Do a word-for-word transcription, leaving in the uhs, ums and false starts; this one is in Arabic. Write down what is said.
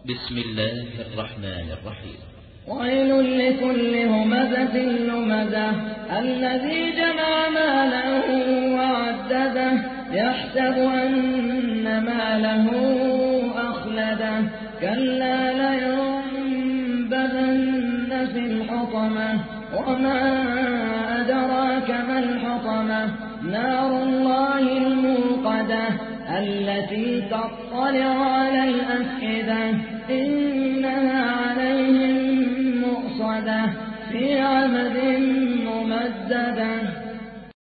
بسم الله الرحمن الرحيم. ويل لكل همزة لمزة الذي جمع ماله وعدده يحسب أن ماله أخلده كلا لينبذن في الحطمة وما أدراك ما الحطمة نار الله الموقدة التي تطلع على الأفئدة إنها عليهم مؤصدة في عمد ممددة